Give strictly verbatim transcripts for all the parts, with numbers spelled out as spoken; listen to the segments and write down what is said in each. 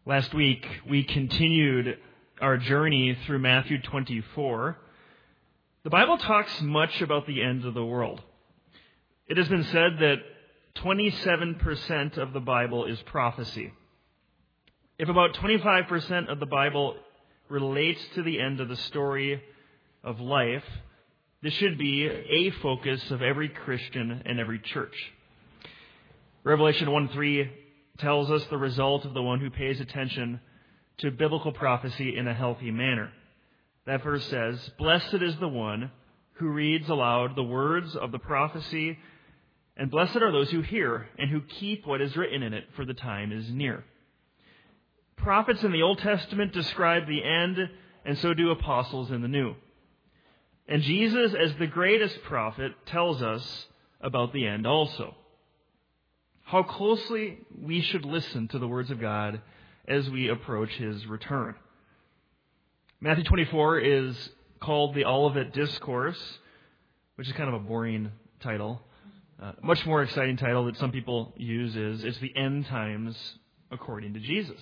Last week, we continued our journey through Matthew twenty-four. The Bible talks much about the end of the world. It has been said that twenty-seven percent of the Bible is prophecy. If about twenty-five percent of the Bible relates to the end of the story of life, this should be a focus of every Christian and every church. Revelation one three tells us the result of the one who pays attention to biblical prophecy in a healthy manner. That verse says, "Blessed is the one who reads aloud the words of the prophecy, and blessed are those who hear and who keep what is written in it, for the time is near." Prophets in the Old Testament describe the end, and so do apostles in the New. And Jesus, as the greatest prophet, tells us about the end also. How closely we should listen to the words of God as we approach His return. Matthew twenty-four is called the Olivet Discourse, which is kind of a boring title. Uh, much more exciting title that some people use is, it's the end times according to Jesus.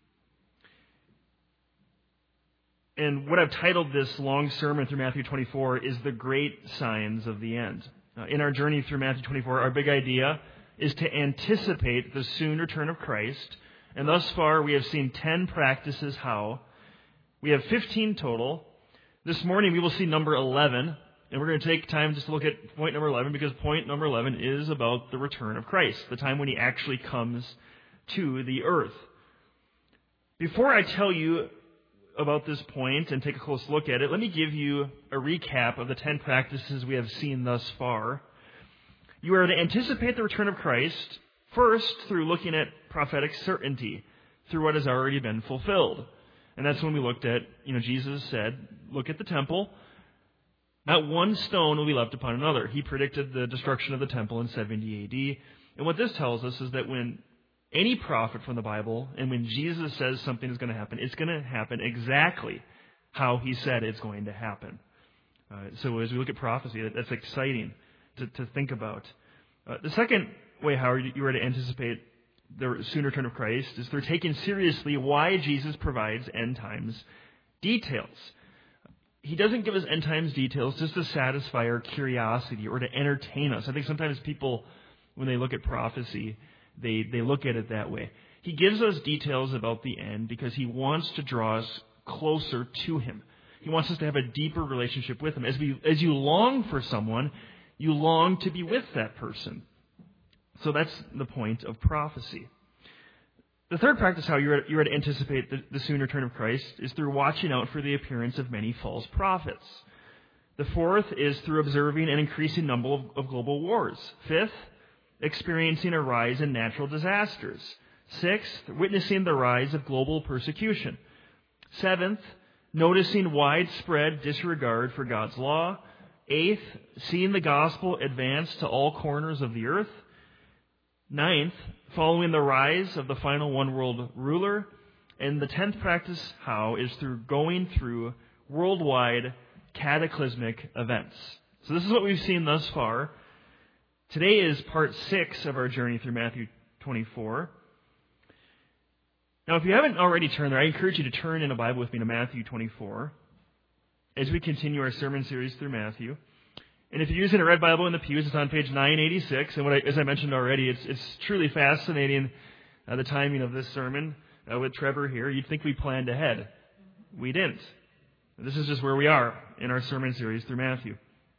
And what I've titled this long sermon through Matthew twenty-four is the great signs of the end. Uh, in our journey through Matthew twenty-four, our big idea is to anticipate the soon return of Christ. And thus far, we have seen ten practices how. We have fifteen total. This morning, we will see number eleven. And we're going to take time just to look at point number eleven, because point number eleven is about the return of Christ, the time when He actually comes to the earth. Before I tell you about this point and take a close look at it, let me give you a recap of the ten practices we have seen thus far. You are to anticipate the return of Christ first through looking at prophetic certainty, through what has already been fulfilled. And that's when we looked at, you know, Jesus said, look at the temple. Not one stone will be left upon another. He predicted the destruction of the temple in seventy A D. And what this tells us is that when any prophet from the Bible, and when Jesus says something is going to happen, it's going to happen exactly how He said it's going to happen. Uh, so as we look at prophecy, that's exciting to, to think about. Uh, the second way how you are to anticipate the soon return of Christ is through taking seriously why Jesus provides end times details. He doesn't give us end times details just to satisfy our curiosity or to entertain us. I think sometimes people, when they look at prophecy, they, they look at it that way. He gives us details about the end because He wants to draw us closer to Him. He wants us to have a deeper relationship with Him. As we, as you long for someone, you long to be with that person. So that's the point of prophecy. The third practice how you're, you're to anticipate the, the soon return of Christ is through watching out for the appearance of many false prophets. The fourth is through observing an increasing number of, of global wars. Fifth, experiencing a rise in natural disasters. Sixth, witnessing the rise of global persecution. Seventh, noticing widespread disregard for God's law. Eighth, seeing the gospel advance to all corners of the earth. Ninth, following the rise of the final one world ruler. And the tenth practice how is through going through worldwide cataclysmic events. So this is what we've seen thus far. Today is part six of our journey through Matthew twenty-four. Now, if you haven't already turned there, I encourage you to turn in a Bible with me to Matthew twenty-four as we continue our sermon series through Matthew. And if you're using a red Bible in the pews, it's on page nine eighty-six. And what I, as I mentioned already, it's, it's truly fascinating, uh, the timing of this sermon uh, with Trevor here. You'd think we planned ahead. We didn't. This is just where we are in our sermon series through Matthew.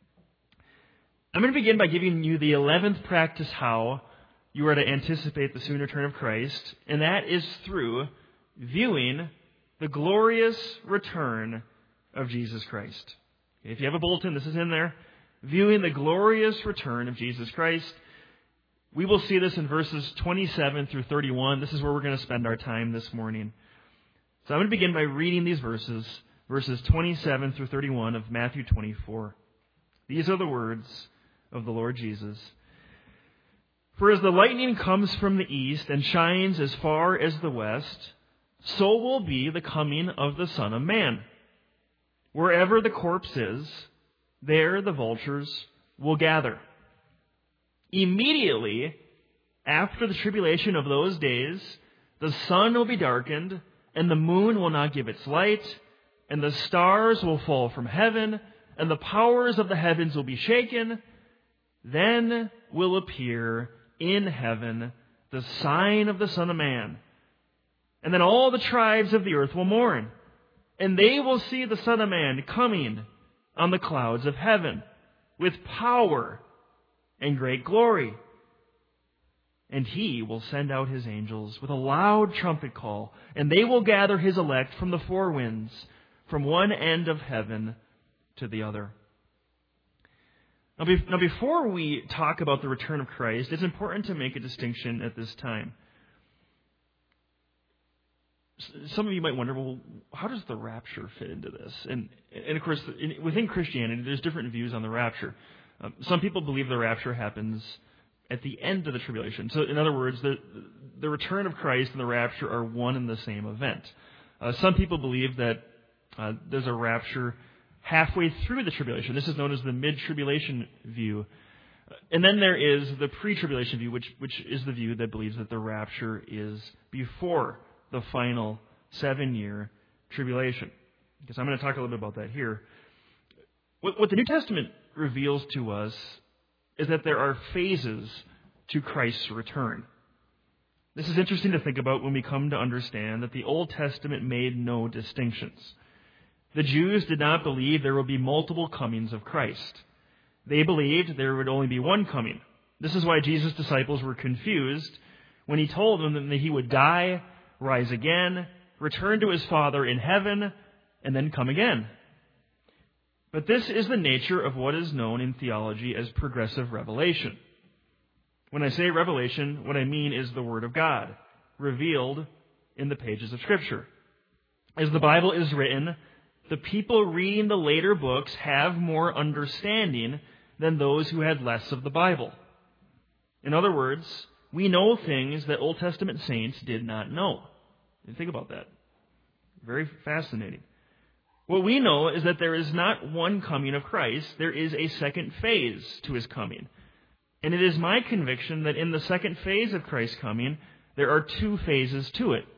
I'm going to begin by giving you the eleventh practice how you are to anticipate the soon return of Christ, and that is through viewing the glorious return of Jesus Christ. If you have a bulletin, this is in there. Viewing the glorious return of Jesus Christ. We will see this in verses twenty-seven through thirty-one. This is where we're going to spend our time this morning. So I'm going to begin by reading these verses, verses twenty-seven through thirty-one of Matthew twenty-four. These are the words of the Lord Jesus. "For as the lightning comes from the east and shines as far as the west, so will be the coming of the Son of Man. Wherever the corpse is, there the vultures will gather. Immediately after the tribulation of those days, The sun will be darkened, and the moon will not give its light, and the stars will fall from heaven, and the powers of the heavens will be shaken. Then will appear in heaven the sign of the Son of Man. And then all the tribes of the earth will mourn, and they will see the Son of Man coming on the clouds of heaven with power and great glory. And he will send out his angels with a loud trumpet call, and they will gather his elect from the four winds, from one end of heaven to the other. Now, be- now, before we talk about the return of Christ, it's important to make a distinction at this time. Some of you might wonder, well, how does the rapture fit into this? And, and of course, in, within Christianity, there's different views on the rapture. Um, some people believe the rapture happens at the end of the tribulation. So, in other words, the, the return of Christ and the rapture are one and the same event. Uh, some people believe that uh, there's a rapture halfway through the tribulation. This is known as the mid-tribulation view. And then there is the pre-tribulation view, which, which is the view that believes that the rapture is before the final seven-year tribulation. Because I'm going to talk a little bit about that here. What, what the New Testament reveals to us is that there are phases to Christ's return. This is interesting to think about when we come to understand that the Old Testament made no distinctions. The Jews did not believe there would be multiple comings of Christ. They believed there would only be one coming. This is why Jesus' disciples were confused when he told them that he would die, rise again, return to his Father in heaven, and then come again. But this is the nature of what is known in theology as progressive revelation. When I say revelation, what I mean is the Word of God, revealed in the pages of Scripture. As the Bible is written, the people reading the later books have more understanding than those who had less of the Bible. In other words, we know things that Old Testament saints did not know. And think about that. Very fascinating. What we know is that there is not one coming of Christ. There is a second phase to his coming. And it is my conviction that in the second phase of Christ's coming, there are two phases to it.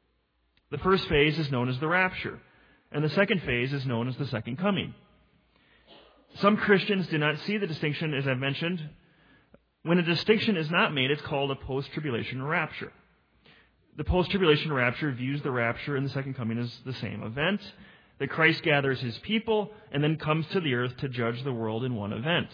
The first phase is known as the rapture, and the second phase is known as the second coming. Some Christians do not see the distinction, as I've mentioned. When a distinction is not made, it's called a post-tribulation rapture. The post-tribulation rapture views the rapture and the second coming as the same event, that Christ gathers his people and then comes to the earth to judge the world in one event.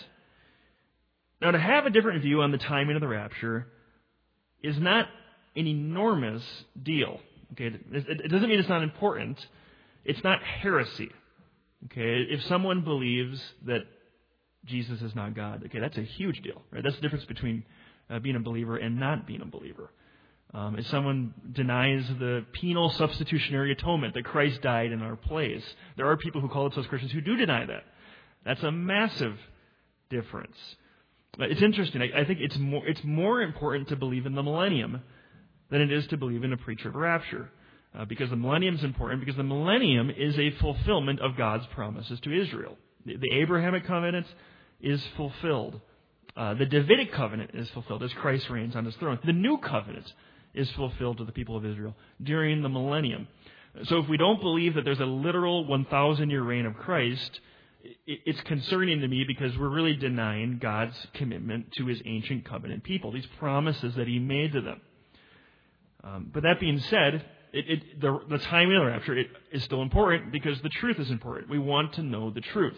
Now, to have a different view on the timing of the rapture is not an enormous deal. Okay, it doesn't mean it's not important. It's not heresy. Okay, if someone believes that Jesus is not God, okay, that's a huge deal, right? That's the difference between uh, being a believer and not being a believer. Um, if someone denies the penal substitutionary atonement that Christ died in our place, there are people who call themselves Christians who do deny that. That's a massive difference. It's interesting. I, I think it's more it's more important to believe in the millennium than it is to believe in a preacher of rapture. Uh, because the millennium is important, because the millennium is a fulfillment of God's promises to Israel. The, the Abrahamic covenant is fulfilled. Uh, the Davidic covenant is fulfilled as Christ reigns on his throne. The new covenant is fulfilled to the people of Israel during the millennium. So if we don't believe that there's a literal one thousand year reign of Christ, it's concerning to me because we're really denying God's commitment to his ancient covenant people, these promises that he made to them. Um, but that being said, it, it, the, the timing of the rapture it, is still important because the truth is important. We want to know the truth.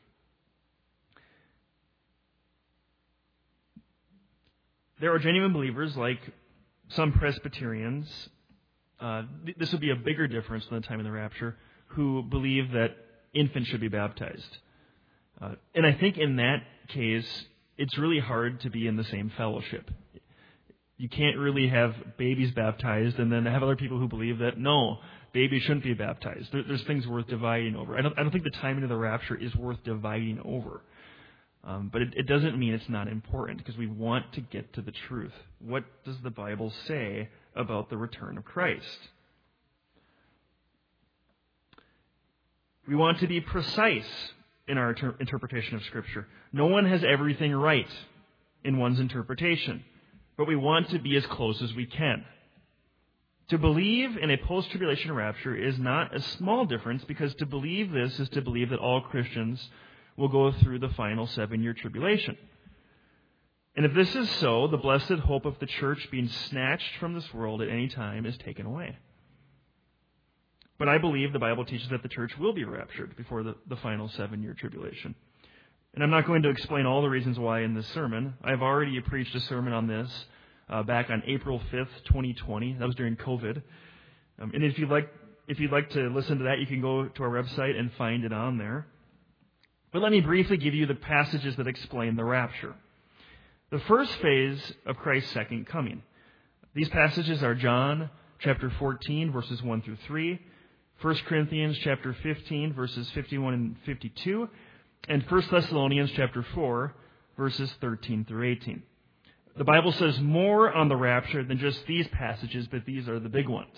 There are genuine believers like some Presbyterians, uh, th- this would be a bigger difference than the time of the rapture, who believe that infants should be baptized. Uh, and I think in that case, it's really hard to be in the same fellowship. You can't really have babies baptized and then have other people who believe that, no, babies shouldn't be baptized. There, there's things worth dividing over. I don't, I don't think the timing of the rapture is worth dividing over. Um, but it, it doesn't mean it's not important because we want to get to the truth. What does the Bible say about the return of Christ? We want to be precise in our inter- interpretation of Scripture. No one has everything right in one's interpretation, but we want to be as close as we can. To believe in a post-tribulation rapture is not a small difference, because to believe this is to believe that all Christians will go through the final seven-year tribulation. And if this is so, the blessed hope of the church being snatched from this world at any time is taken away. But I believe the Bible teaches that the church will be raptured before the, the final seven-year tribulation. And I'm not going to explain all the reasons why in this sermon. I've already preached a sermon on this uh, back on April fifth, twenty twenty. That was during COVID. Um, and if you'd like, if you'd like to listen to that, you can go to our website and find it on there. But let me briefly give you the passages that explain the rapture. The first phase of Christ's second coming. These passages are John chapter fourteen, verses one through three, First Corinthians chapter fifteen, verses fifty-one and fifty-two, and First Thessalonians chapter four, verses thirteen through eighteen. The Bible says more on the rapture than just these passages, but these are the big ones.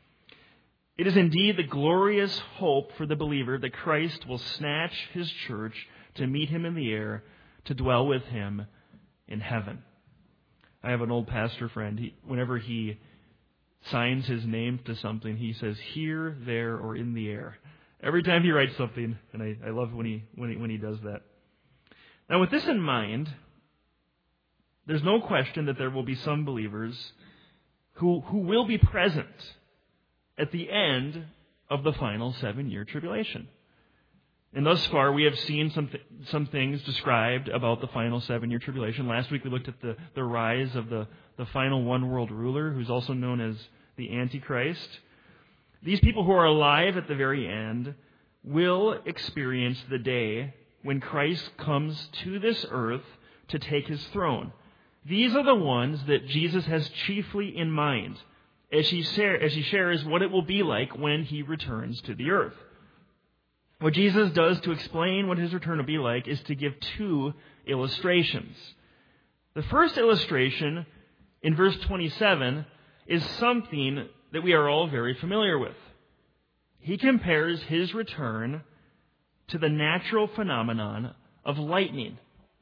It is indeed the glorious hope for the believer that Christ will snatch his church to meet him in the air, to dwell with him in heaven. I have an old pastor friend. He, whenever he signs his name to something, he says here, there, or in the air. Every time he writes something, and I, I love when he, when he when he does that. Now, with this in mind, there's no question that there will be some believers who who will be present at the end of the final seven-year tribulation. And thus far, we have seen some th- some things described about the final seven-year tribulation. Last week, we looked at the, the rise of the, the final one-world ruler, who's also known as the Antichrist. These people who are alive at the very end will experience the day when Christ comes to this earth to take his throne. These are the ones that Jesus has chiefly in mind as he, share, as he shares what it will be like when he returns to the earth. What Jesus does to explain what his return will be like is to give two illustrations. The first illustration, in verse twenty-seven, is something that we are all very familiar with. He compares his return to the natural phenomenon of lightning.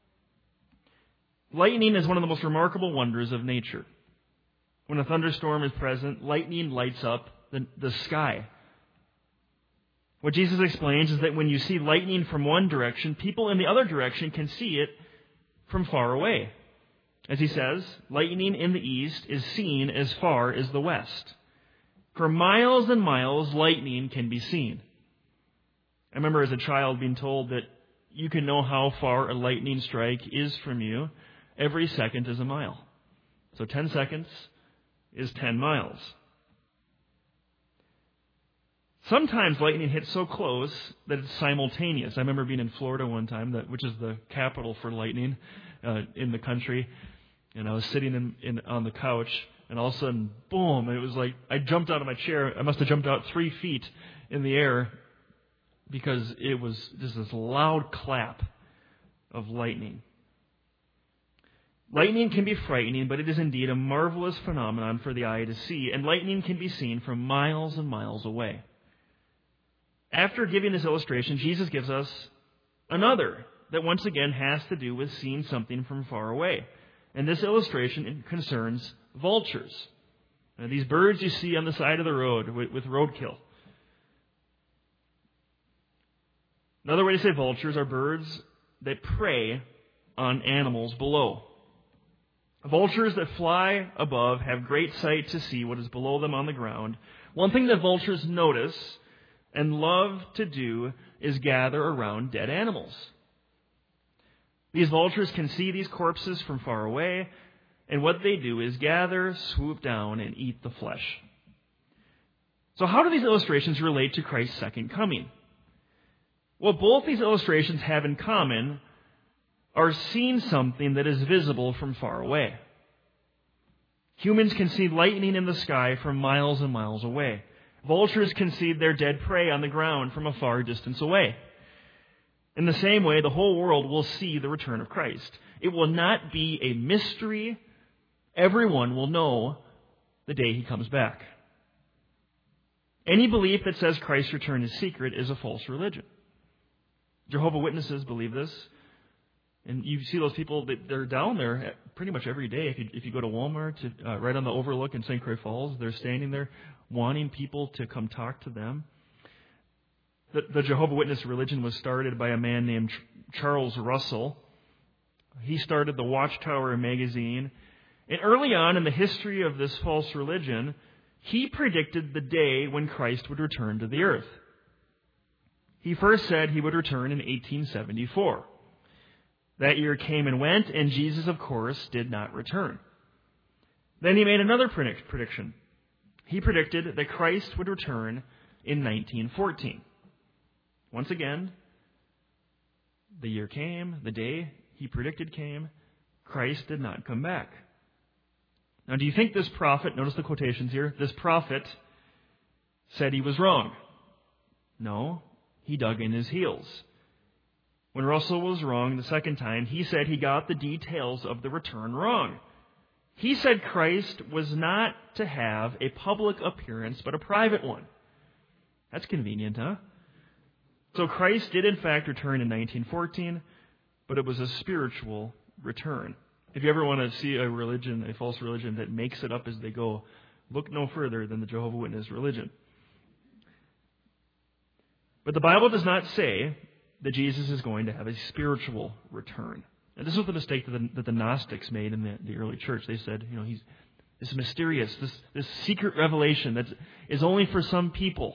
Lightning is one of the most remarkable wonders of nature. When a thunderstorm is present, lightning lights up the, the sky. What Jesus explains is that when you see lightning from one direction, people in the other direction can see it from far away. As he says, lightning in the east is seen as far as the west. For miles and miles, lightning can be seen. I remember as a child being told that you can know how far a lightning strike is from you. Every second is a mile. So ten seconds is ten miles. Sometimes lightning hits so close that it's simultaneous. I remember being in Florida one time, that, which is the capital for lightning uh, in the country, and I was sitting in, in on the couch, and all of a sudden, boom, it was like I jumped out of my chair. I must have jumped out three feet in the air because it was just this loud clap of lightning. Lightning can be frightening, but it is indeed a marvelous phenomenon for the eye to see, and lightning can be seen from miles and miles away. After giving this illustration, Jesus gives us another that once again has to do with seeing something from far away. And this illustration concerns vultures. Now, these birds you see on the side of the road with, with roadkill. Another way to say vultures are birds that prey on animals below. Vultures that fly above have great sight to see what is below them on the ground. One thing that vultures notice and love to do is gather around dead animals. These vultures can see these corpses from far away, and what they do is gather, swoop down, and eat the flesh. So how do these illustrations relate to Christ's second coming? Well, both these illustrations have in common are seeing something that is visible from far away. Humans can see lightning in the sky from miles and miles away. Vultures can see their dead prey on the ground from a far distance away. In the same way, the whole world will see the return of Christ. It will not be a mystery. Everyone will know the day he comes back. Any belief that says Christ's return is secret is a false religion. Jehovah's Witnesses believe this. And you see those people, that they're down there pretty much every day. If you, if you go to Walmart, to, uh, right on the overlook in Saint Croix Falls, they're standing there wanting people to come talk to them. The, the Jehovah's Witness religion was started by a man named Charles Russell. He started the Watchtower magazine. And early on in the history of this false religion, he predicted the day when Christ would return to the earth. He first said he would return in eighteen seventy-four. That year came and went, and Jesus, of course, did not return. Then he made another predict- prediction. He predicted that Christ would return in nineteen fourteen. Once again, the year came, the day he predicted came, Christ did not come back. Now, do you think this prophet, notice the quotations here, this prophet said he was wrong? No, he dug in his heels. When Russell was wrong the second time, he said he got the details of the return wrong. He said Christ was not to have a public appearance, but a private one. That's convenient, huh? So Christ did in fact return in nineteen fourteen, but it was a spiritual return. If you ever want to see a religion, a false religion that makes it up as they go, look no further than the Jehovah's Witness religion. But the Bible does not say that Jesus is going to have a spiritual return. And this was the mistake that the, that the Gnostics made in the, the early church. They said, you know, he's this mysterious, this, this secret revelation that is only for some people.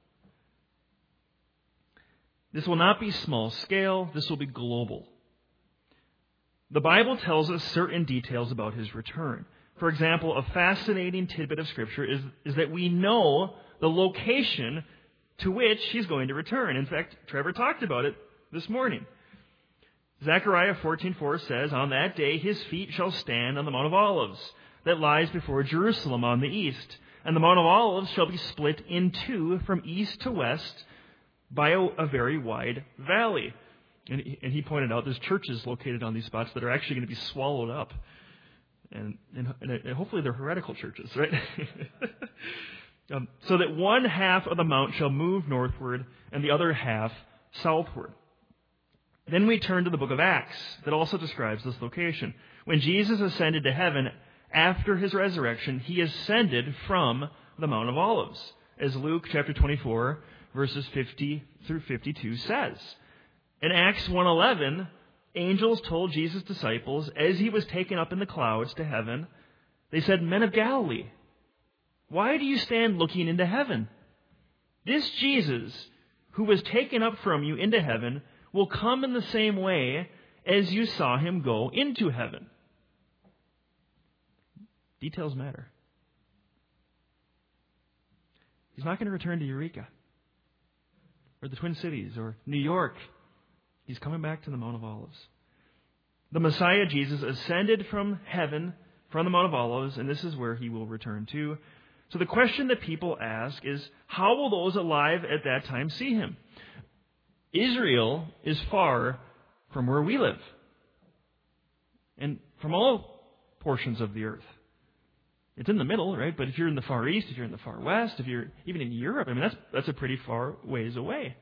This will not be small scale. This will be global. The Bible tells us certain details about his return. For example, a fascinating tidbit of Scripture is, is that we know the location to which he's going to return. In fact, Trevor talked about it this morning. Zechariah fourteen four says, "On that day his feet shall stand on the Mount of Olives that lies before Jerusalem on the east. And the Mount of Olives shall be split in two from east to west by a, a very wide valley." And he, and he pointed out there's churches located on these spots that are actually going to be swallowed up. And, and, and hopefully they're heretical churches, right? um, so that one half of the mount shall move northward and the other half southward. Then we turn to the book of Acts that also describes this location. When Jesus ascended to heaven after his resurrection, he ascended from the Mount of Olives, as Luke chapter twenty-four, verses fifty through fifty-two says. In Acts one eleven, angels told Jesus' disciples, as he was taken up in the clouds to heaven, they said, "Men of Galilee, why do you stand looking into heaven? This Jesus, who was taken up from you into heaven, will come in the same way as you saw him go into heaven." Details matter. He's not going to return to Eureka or the Twin Cities or New York. He's coming back to the Mount of Olives. The Messiah, Jesus, ascended from heaven, from the Mount of Olives, and this is where he will return to. So the question that people ask is, how will those alive at that time see him? Israel is far from where we live, and from all portions of the earth. It's in the middle, right? But if you're in the Far East, if you're in the Far West, if you're even in Europe, I mean, that's that's a pretty far ways away.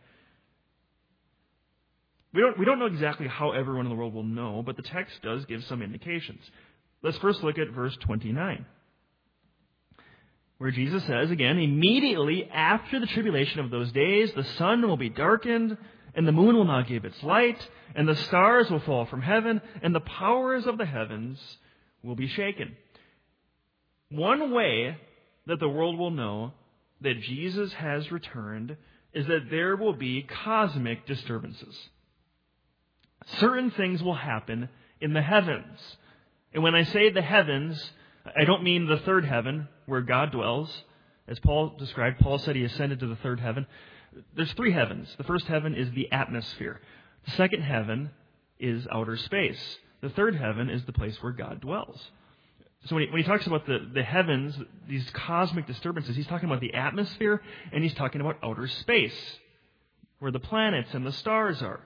We don't we don't know exactly how everyone in the world will know, but the text does give some indications. Let's first look at verse twenty-nine, where Jesus says, again, "Immediately after the tribulation of those days, the sun will be darkened, and the moon will not give its light, and the stars will fall from heaven, and the powers of the heavens will be shaken." One way that the world will know that Jesus has returned is that there will be cosmic disturbances. Certain things will happen in the heavens. And when I say the heavens, I don't mean the third heaven where God dwells. As Paul described, Paul said he ascended to the third heaven. There's three heavens. The first heaven is the atmosphere. The second heaven is outer space. The third heaven is the place where God dwells. So when he, when he talks about the, the heavens, these cosmic disturbances, he's talking about the atmosphere and he's talking about outer space, where the planets and the stars are.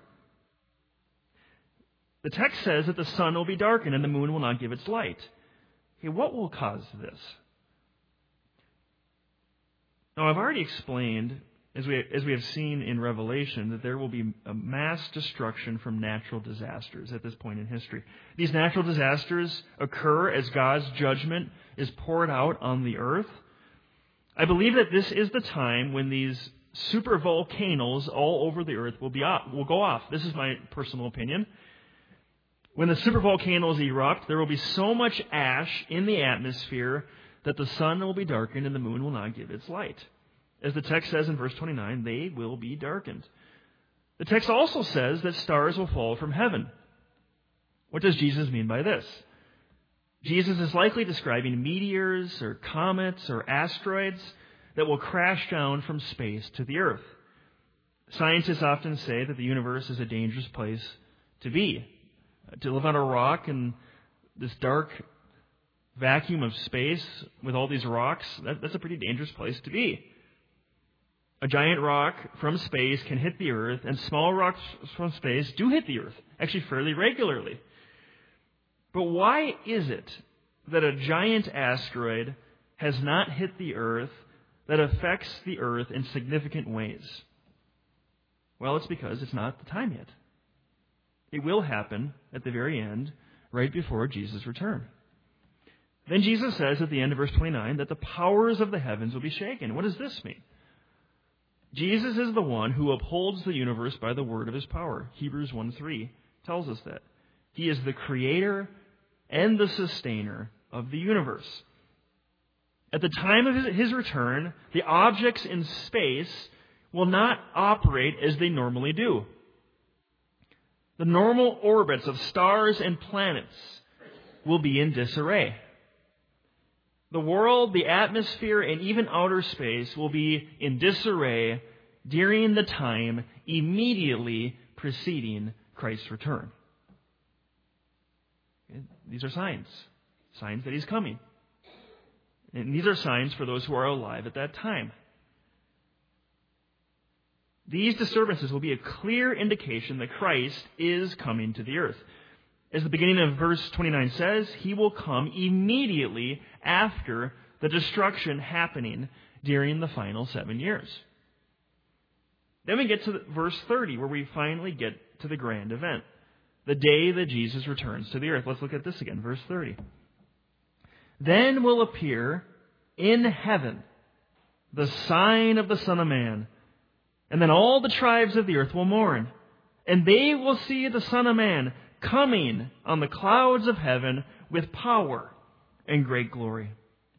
The text says that the sun will be darkened and the moon will not give its light. Okay, what will cause this? Now, I've already explained as we, as we have seen in Revelation, that there will be a mass destruction from natural disasters at this point in history. These natural disasters occur as God's judgment is poured out on the earth. I believe that this is the time when these super volcanoes all over the earth will be off, will go off. This is my personal opinion. When the super volcanoes erupt, there will be so much ash in the atmosphere that the sun will be darkened and the moon will not give its light. As the text says in verse twenty-nine, they will be darkened. The text also says that stars will fall from heaven. What does Jesus mean by this? Jesus is likely describing meteors or comets or asteroids that will crash down from space to the earth. Scientists often say that the universe is a dangerous place to be. To live on a rock in this dark vacuum of space with all these rocks, that, that's a pretty dangerous place to be. A giant rock from space can hit the earth, and small rocks from space do hit the earth, actually fairly regularly. But why is it that a giant asteroid has not hit the earth that affects the earth in significant ways? Well, it's because it's not the time yet. It will happen at the very end, right before Jesus' return. Then Jesus says at the end of verse twenty-nine that the powers of the heavens will be shaken. What does this mean? Jesus is the one who upholds the universe by the word of his power. Hebrews one three tells us that. He is the creator and the sustainer of the universe. At the time of his return, the objects in space will not operate as they normally do. The normal orbits of stars and planets will be in disarray. The world, the atmosphere, and even outer space will be in disarray during the time immediately preceding Christ's return. These are signs. Signs that he's coming. And these are signs for those who are alive at that time. These disturbances will be a clear indication that Christ is coming to the earth. As the beginning of verse twenty-nine says, he will come immediately after the destruction happening during the final seven years. Then we get to verse thirty, where we finally get to the grand event, the day that Jesus returns to the earth. Let's look at this again, verse thirty. Then will appear in heaven the sign of the Son of Man, and then all the tribes of the earth will mourn, and they will see the Son of Man coming on the clouds of heaven with power and great glory.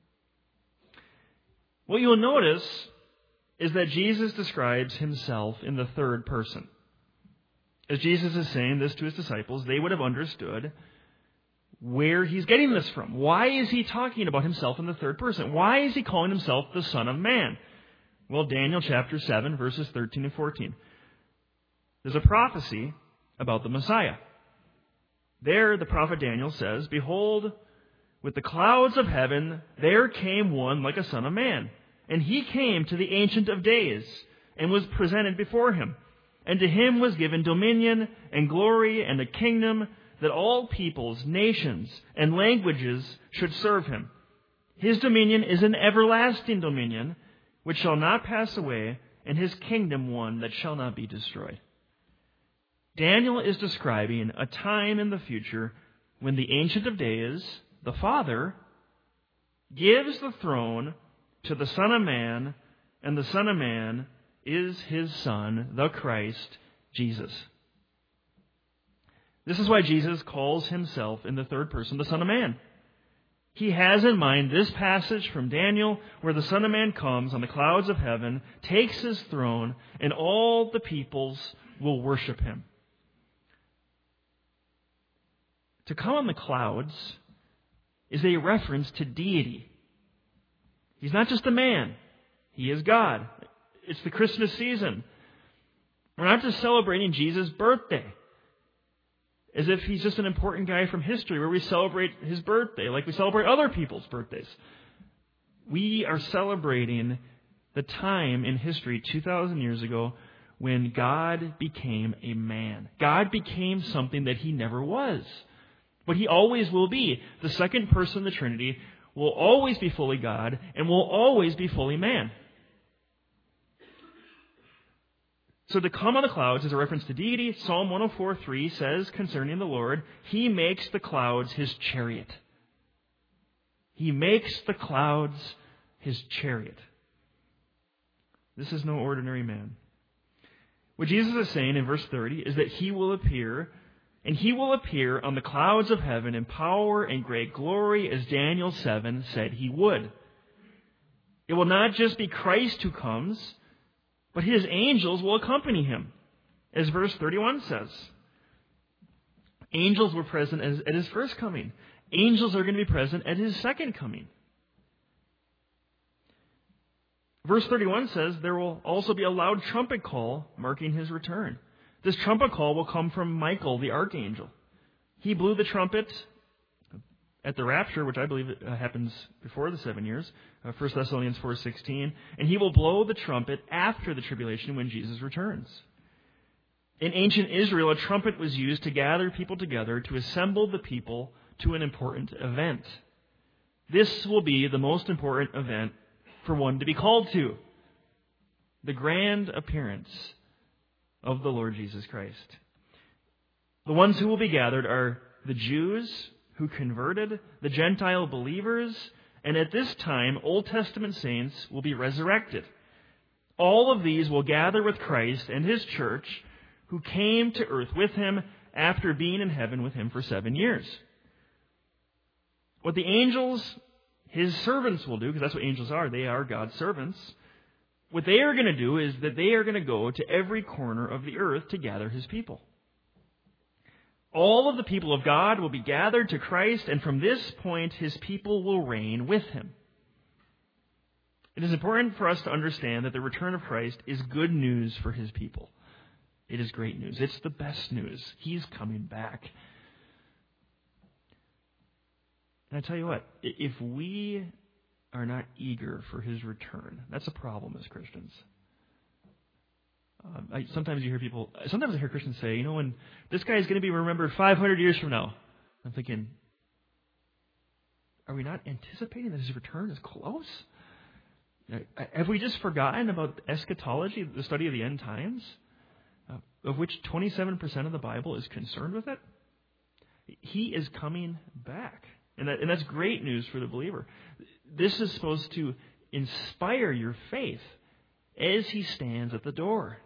What you'll notice is that Jesus describes himself in the third person. As Jesus is saying this to his disciples, they would have understood where he's getting this from. Why is he talking about himself in the third person? Why is he calling himself the Son of Man? Well, Daniel chapter seven, verses thirteen and fourteen. There's a prophecy about the Messiah. There, the prophet Daniel says, "Behold, with the clouds of heaven, there came one like a son of man. And he came to the Ancient of Days, and was presented before him. And to him was given dominion and glory and a kingdom, that all peoples, nations, and languages should serve him. His dominion is an everlasting dominion, which shall not pass away, and his kingdom one that shall not be destroyed." Daniel is describing a time in the future when the Ancient of Days, the Father, gives the throne to the Son of Man, and the Son of Man is his Son, the Christ, Jesus. This is why Jesus calls himself in the third person the Son of Man. He has in mind this passage from Daniel where the Son of Man comes on the clouds of heaven, takes his throne, and all the peoples will worship him. To come on the clouds is a reference to deity. He's not just a man. He is God. It's the Christmas season. We're not just celebrating Jesus' birthday as if he's just an important guy from history where we celebrate his birthday like we celebrate other people's birthdays. We are celebrating the time in history two thousand years ago when God became a man. God became something that he never was, but he always will be. The second person of the Trinity will always be fully God and will always be fully man. So to come on the clouds is a reference to deity. Psalm one oh four three says concerning the Lord, He makes the clouds His chariot. He makes the clouds His chariot. This is no ordinary man. What Jesus is saying in verse thirty is that He will appear, and He will appear on the clouds of heaven in power and great glory, as Daniel seven said He would. It will not just be Christ who comes, but His angels will accompany Him, as verse thirty-one says. Angels were present as, at His first coming. Angels are going to be present at His second coming. Verse thirty-one says there will also be a loud trumpet call marking His return. This trumpet call will come from Michael, the archangel. He blew the trumpet at the rapture, which I believe happens before the seven years, uh, First Thessalonians four sixteen, and He will blow the trumpet after the tribulation when Jesus returns. In ancient Israel, a trumpet was used to gather people together, to assemble the people to an important event. This will be the most important event for one to be called to: the grand appearance of the Lord Jesus Christ. The ones who will be gathered are the Jews who converted, the Gentile believers, and at this time, Old Testament saints will be resurrected. All of these will gather with Christ and His church, who came to earth with Him after being in heaven with Him for seven years. What the angels, His servants, will do, because that's what angels are, they are God's servants, what they are going to do is that they are going to go to every corner of the earth to gather His people. All of the people of God will be gathered to Christ, and from this point, His people will reign with Him. It is important for us to understand that the return of Christ is good news for His people. It is great news. It's the best news. He's coming back. And I tell you what, if we are not eager for His return, that's a problem as Christians. Um, I, sometimes you hear people, sometimes I hear Christians say, you know, when this guy is going to be remembered five hundred years from now. I'm thinking, are we not anticipating that His return is close? Have we just forgotten about eschatology, the study of the end times, uh, of which twenty-seven percent of the Bible is concerned with it? He is coming back. And, that, and that's great news for the believer. This is supposed to inspire your faith as He stands at the door.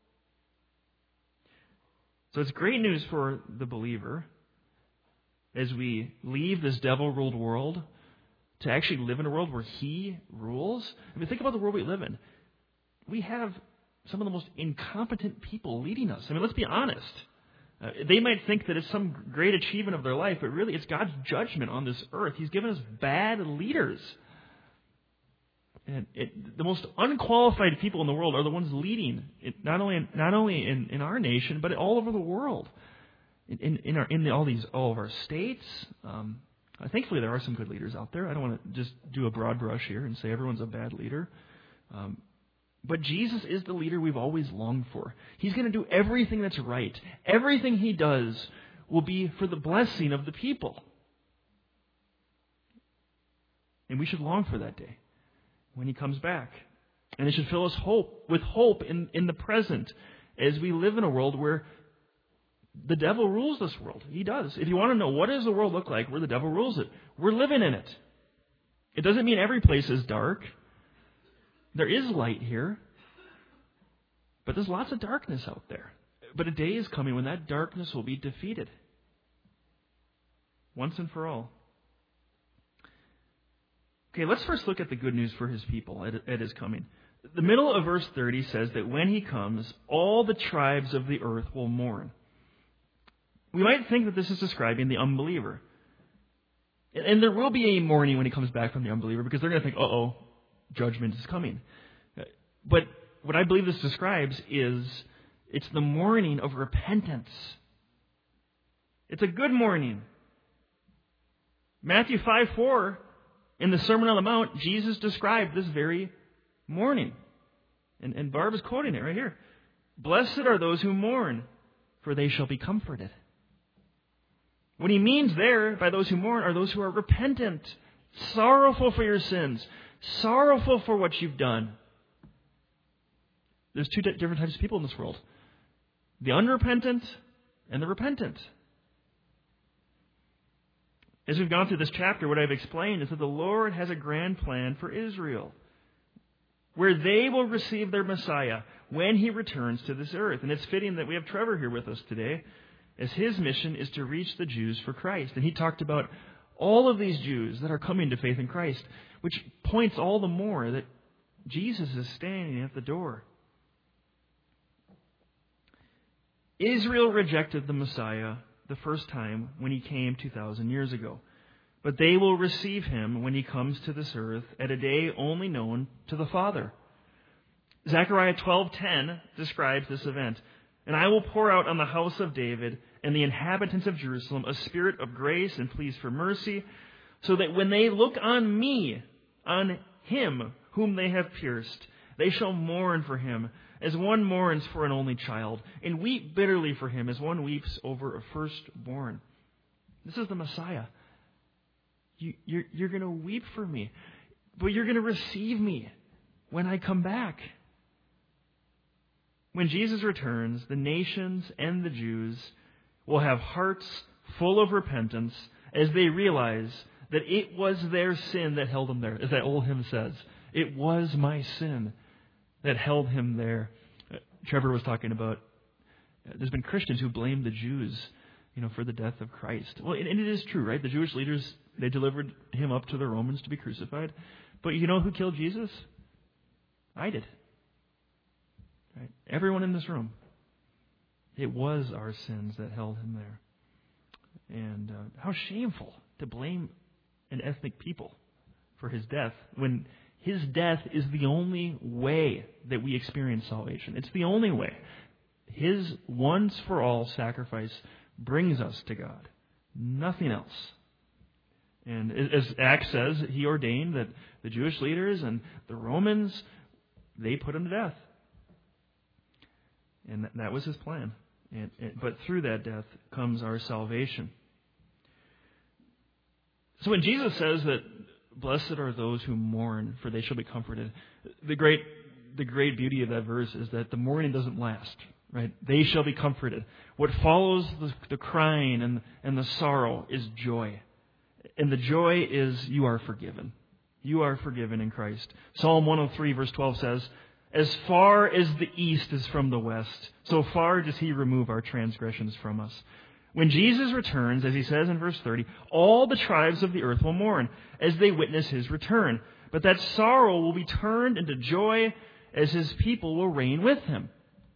So it's great news for the believer as we leave this devil-ruled world to actually live in a world where He rules. I mean, think about the world we live in. We have some of the most incompetent people leading us. I mean, let's be honest. Uh, they might think that it's some great achievement of their life, but really it's God's judgment on this earth. He's given us bad leaders. And it, the most unqualified people in the world are the ones leading, it, not only in, not only in, in our nation, but all over the world. In in, in, our, in the, all these all of our states. Um, uh, thankfully, there are some good leaders out there. I don't want to just do a broad brush here and say everyone's a bad leader. Um, but Jesus is the leader we've always longed for. He's going to do everything that's right. Everything He does will be for the blessing of the people. And we should long for that day when He comes back. And it should fill us hope with hope in, in the present as we live in a world where the devil rules this world. He does. If you want to know what does the world look like where the devil rules it, we're living in it. It doesn't mean every place is dark. There is light here. But there's lots of darkness out there. But a day is coming when that darkness will be defeated. Once and for all. Okay, let's first look at the good news for His people at, at His coming. The middle of verse thirty says that when He comes, all the tribes of the earth will mourn. We might think that this is describing the unbeliever. And there will be a mourning when He comes back from the unbeliever, because they're going to think, uh-oh, judgment is coming. But what I believe this describes is it's the mourning of repentance. It's a good mourning. Matthew five four, in the Sermon on the Mount, Jesus described this very mourning. And, and Barb is quoting it right here. Blessed are those who mourn, for they shall be comforted. What He means there by those who mourn are those who are repentant, sorrowful for your sins, sorrowful for what you've done. There's two di- different types of people in this world. The unrepentant and the repentant. As we've gone through this chapter, what I've explained is that the Lord has a grand plan for Israel, where they will receive their Messiah when He returns to this earth. And it's fitting that we have Trevor here with us today, as his mission is to reach the Jews for Christ. And he talked about all of these Jews that are coming to faith in Christ, which points all the more that Jesus is standing at the door. Israel rejected the Messiah the first time when He came two thousand years ago. But they will receive Him when He comes to this earth at a day only known to the Father. Zechariah twelve ten describes this event. And I will pour out on the house of David and the inhabitants of Jerusalem a spirit of grace and pleas for mercy, so that when they look on me, on Him whom they have pierced, they shall mourn for Him as one mourns for an only child, and weep bitterly for him as one weeps over a firstborn. This is the Messiah. You, you're you're going to weep for me, but you're going to receive me when I come back. When Jesus returns, the nations and the Jews will have hearts full of repentance as they realize that it was their sin that held them there. As that old hymn says, it was my sin that held him there. Uh, Trevor was talking about, uh, there's been Christians who blame the Jews, you know, for the death of Christ. Well, and, and it is true, right? The Jewish leaders, they delivered him up to the Romans to be crucified. But you know who killed Jesus? I did. Right? Everyone in this room. It was our sins that held him there. And uh, how shameful to blame an ethnic people for his death when his death is the only way that we experience salvation. It's the only way. His once for all sacrifice brings us to God. Nothing else. And as Acts says, he ordained that the Jewish leaders and the Romans, they put him to death. And that was his plan. And, and, but through that death comes our salvation. So when Jesus says that blessed are those who mourn, for they shall be comforted, the great the great beauty of that verse is that the mourning doesn't last. Right? They shall be comforted. What follows the, the crying and, and the sorrow is joy. And the joy is you are forgiven. You are forgiven in Christ. Psalm one oh three verse twelve says, as far as the east is from the west, so far does He remove our transgressions from us. When Jesus returns, as He says in verse thirty, all the tribes of the earth will mourn as they witness His return. But that sorrow will be turned into joy as His people will reign with Him.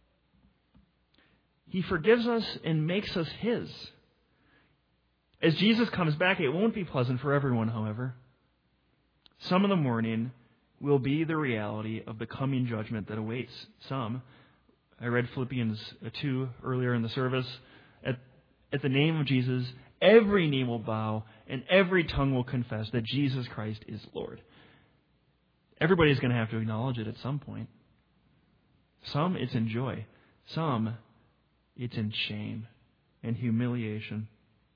He forgives us and makes us His. As Jesus comes back, it won't be pleasant for everyone, however. Some of the mourning will be the reality of the coming judgment that awaits some. I read Philippians two earlier in the service. At, at the name of Jesus, every knee will bow and every tongue will confess that Jesus Christ is Lord. Everybody's going to have to acknowledge it at some point. Some, it's in joy. Some, it's in shame and humiliation.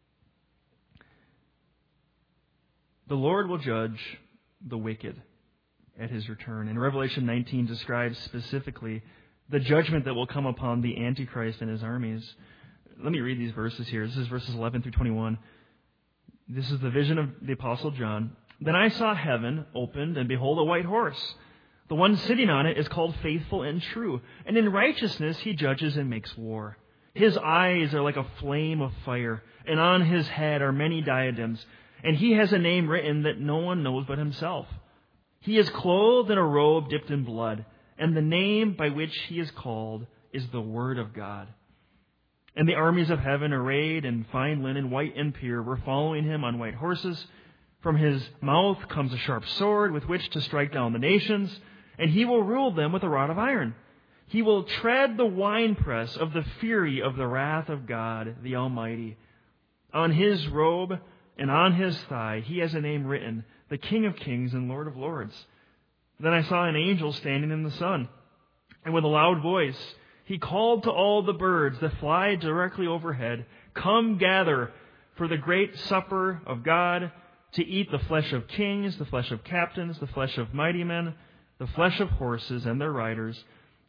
The Lord will judge the wicked at His return. And Revelation nineteen describes specifically the judgment that will come upon the Antichrist and his armies. Let me read these verses here. This is verses eleven through twenty-one. This is the vision of the Apostle John. Then I saw heaven opened, and behold, a white horse. The one sitting on it is called Faithful and True, and in righteousness he judges and makes war. His eyes are like a flame of fire, and on his head are many diadems, and he has a name written that no one knows but himself. He is clothed in a robe dipped in blood, and the name by which he is called is the Word of God. And the armies of heaven, arrayed in fine linen, white and pure, were following him on white horses. From his mouth comes a sharp sword with which to strike down the nations, and he will rule them with a rod of iron. He will tread the winepress of the fury of the wrath of God, the Almighty. On his robe and on his thigh he has a name written, the King of Kings and Lord of Lords. Then I saw an angel standing in the sun, and with a loud voice he called to all the birds that fly directly overhead, come gather for the great supper of God, to eat the flesh of kings, the flesh of captains, the flesh of mighty men, the flesh of horses and their riders,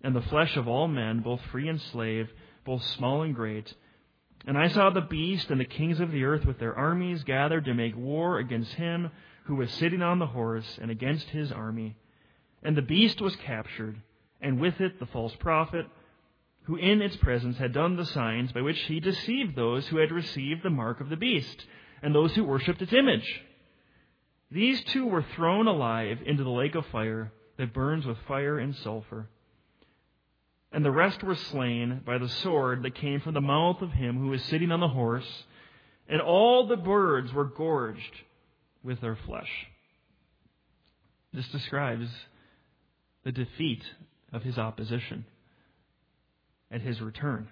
and the flesh of all men, both free and slave, both small and great. And I saw the beast and the kings of the earth with their armies gathered to make war against him who was sitting on the horse and against his army. And the beast was captured, and with it the false prophet, who in its presence had done the signs by which he deceived those who had received the mark of the beast, and those who worshipped its image. These two were thrown alive into the lake of fire that burns with fire and sulfur. And the rest were slain by the sword that came from the mouth of him who was sitting on the horse, and all the birds were gorged with their flesh. This describes the defeat of his opposition at his return.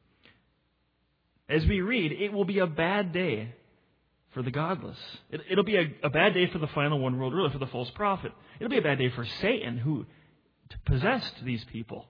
As we read, it will be a bad day for the godless. It, it'll be a, a bad day for the final one world ruler, for the false prophet. It'll be a bad day for Satan, who possessed these people.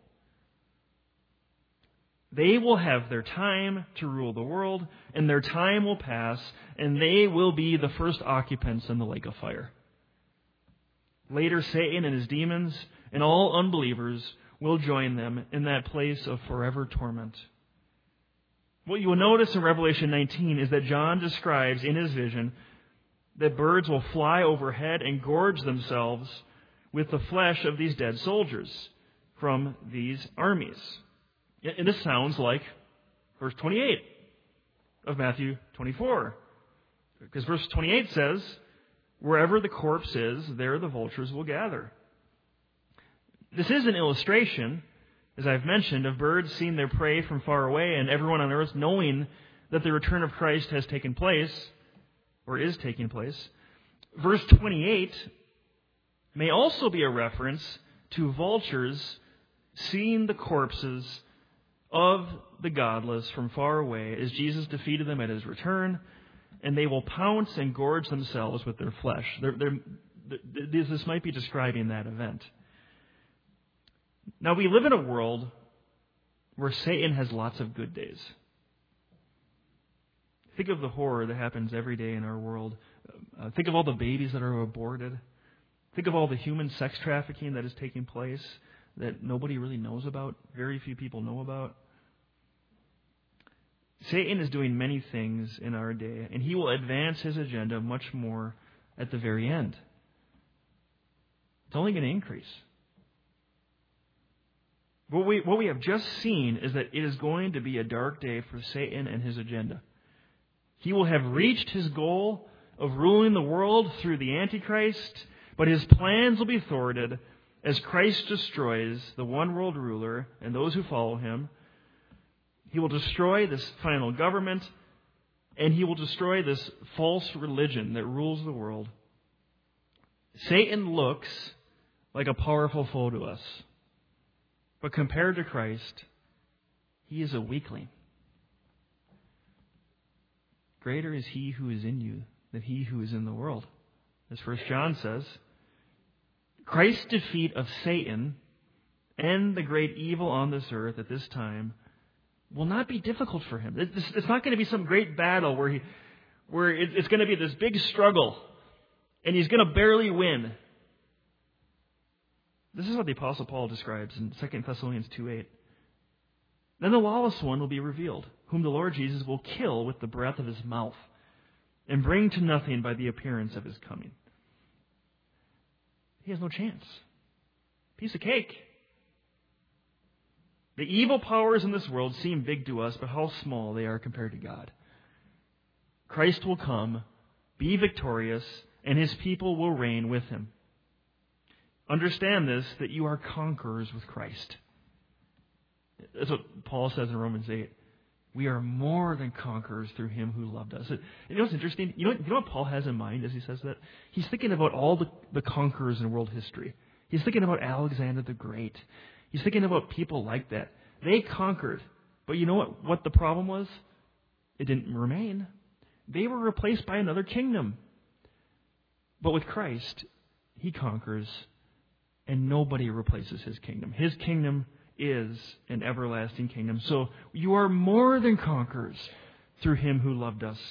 They will have their time to rule the world, and their time will pass, and they will be the first occupants in the lake of fire. Later, Satan and his demons and all unbelievers will join them in that place of forever torment. What you will notice in Revelation nineteen is that John describes in his vision that birds will fly overhead and gorge themselves with the flesh of these dead soldiers from these armies. And this sounds like verse twenty-eight of Matthew twenty-four. Because verse twenty-eight says, wherever the corpse is, there the vultures will gather. This is an illustration, as I've mentioned, of birds seeing their prey from far away and everyone on earth knowing that the return of Christ has taken place, or is taking place. Verse twenty-eight may also be a reference to vultures seeing the corpses of the godless from far away as Jesus defeated them at his return, and they will pounce and gorge themselves with their flesh. They're, they're, this might be describing that event. Now, we live in a world where Satan has lots of good days. Think of the horror that happens every day in our world. Uh, think of all the babies that are aborted. Think of all the human sex trafficking that is taking place that nobody really knows about, very few people know about. Satan is doing many things in our day, and he will advance his agenda much more at the very end. It's only going to increase. What we, what we have just seen is that it is going to be a dark day for Satan and his agenda. He will have reached his goal of ruling the world through the Antichrist, but his plans will be thwarted as Christ destroys the one world ruler and those who follow him. He will destroy this final government, and he will destroy this false religion that rules the world. Satan looks like a powerful foe to us. But compared to Christ, he is a weakling. Greater is he who is in you than he who is in the world. As First John says, Christ's defeat of Satan and the great evil on this earth at this time will not be difficult for him. It's not going to be some great battle where he, where it's going to be this big struggle and he's going to barely win. This is what the Apostle Paul describes in Second Thessalonians two eight. Then the lawless one will be revealed, whom the Lord Jesus will kill with the breath of his mouth and bring to nothing by the appearance of his coming. He has no chance. Piece of cake. The evil powers in this world seem big to us, but how small they are compared to God. Christ will come, be victorious, and his people will reign with him. Understand this, that you are conquerors with Christ. That's what Paul says in Romans eight. We are more than conquerors through him who loved us. You know what's interesting? You know, you know what Paul has in mind as he says that? He's thinking about all the, the conquerors in world history. He's thinking about Alexander the Great. He's thinking about people like that. They conquered. But you know what, what the problem was? It didn't remain. They were replaced by another kingdom. But with Christ, he conquers, and nobody replaces his kingdom. His kingdom is an everlasting kingdom. So you are more than conquerors through him who loved us.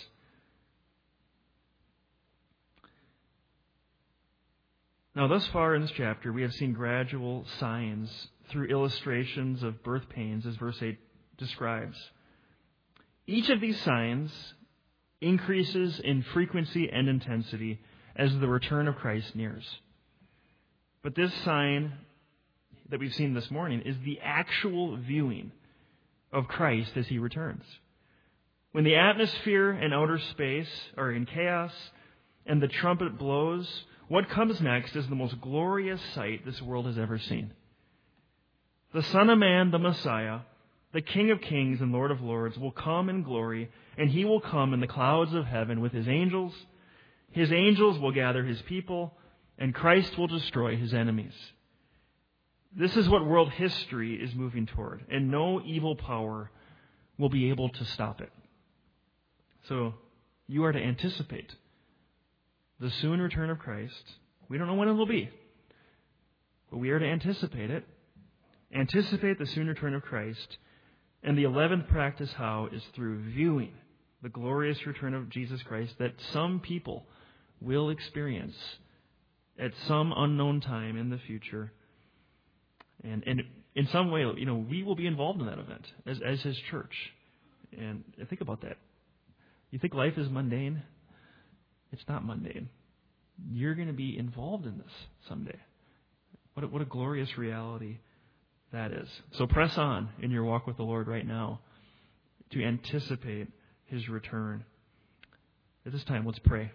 Now, thus far in this chapter, we have seen gradual signs through illustrations of birth pains, as verse eight describes. Each of these signs increases in frequency and intensity as the return of Christ nears. But this sign that we've seen this morning is the actual viewing of Christ as he returns. When the atmosphere and outer space are in chaos and the trumpet blows, what comes next is the most glorious sight this world has ever seen. The Son of Man, the Messiah, the King of Kings and Lord of Lords, will come in glory, and he will come in the clouds of heaven with his angels. His angels will gather his people, and Christ will destroy his enemies. This is what world history is moving toward, and no evil power will be able to stop it. So you are to anticipate the soon return of Christ. We don't know when it will be, but we are to anticipate it. Anticipate the soon return of Christ. And the eleventh practice how is through viewing the glorious return of Jesus Christ that some people will experience at some unknown time in the future. And, and in some way, you know, we will be involved in that event as, as his church. And think about that. You think life is mundane? It's not mundane. You're going to be involved in this someday. What a, what a glorious reality that is. So press on in your walk with the Lord right now to anticipate his return. At this time, let's pray.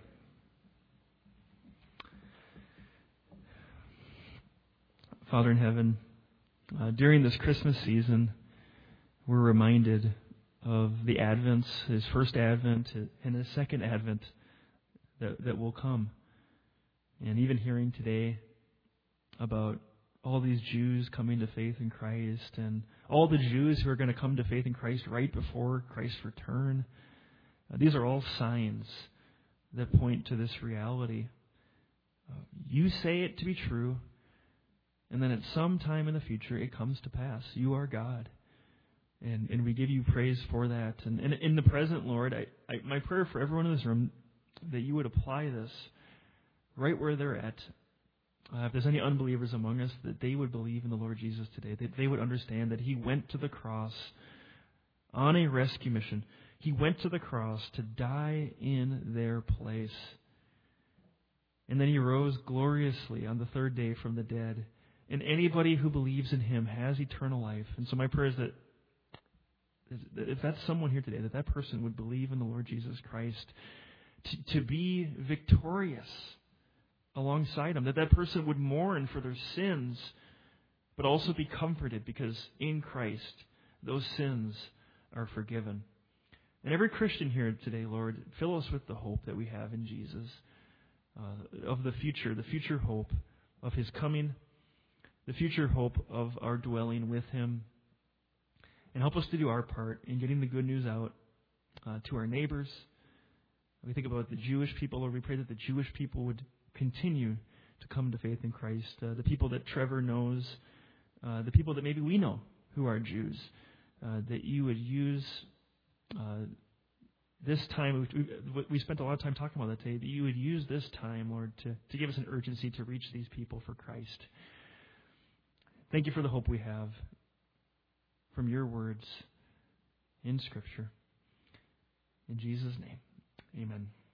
Father in heaven, uh, during this Christmas season, we're reminded of the Advents, his first Advent and his second Advent that, that will come. And even hearing today about all these Jews coming to faith in Christ and all the Jews who are going to come to faith in Christ right before Christ's return. Uh, these are all signs that point to this reality. Uh, you say it to be true, and then at some time in the future it comes to pass. You are God. And and we give you praise for that. And, and in the present, Lord, I, I, my prayer for everyone in this room, that you would apply this right where they're at. Uh, if there's any unbelievers among us, that they would believe in the Lord Jesus today, that they would understand that he went to the cross on a rescue mission. He went to the cross to die in their place. And then he rose gloriously on the third day from the dead. And anybody who believes in him has eternal life. And so my prayer is that if that's someone here today, that that person would believe in the Lord Jesus Christ to, to be victorious alongside him, that that person would mourn for their sins, but also be comforted because in Christ those sins are forgiven. And every Christian here today, Lord, fill us with the hope that we have in Jesus, uh, of the future, the future hope of his coming, the future hope of our dwelling with him, and help us to do our part in getting the good news out uh, to our neighbors. We think about the Jewish people, Lord, we pray that the Jewish people would continue to come to faith in Christ. Uh, the people that Trevor knows, uh, the people that maybe we know who are Jews, uh, that you would use uh, this time. We, we spent a lot of time talking about that today. That you would use this time, Lord, to, to give us an urgency to reach these people for Christ. Thank you for the hope we have from your words in Scripture. In Jesus' name, amen.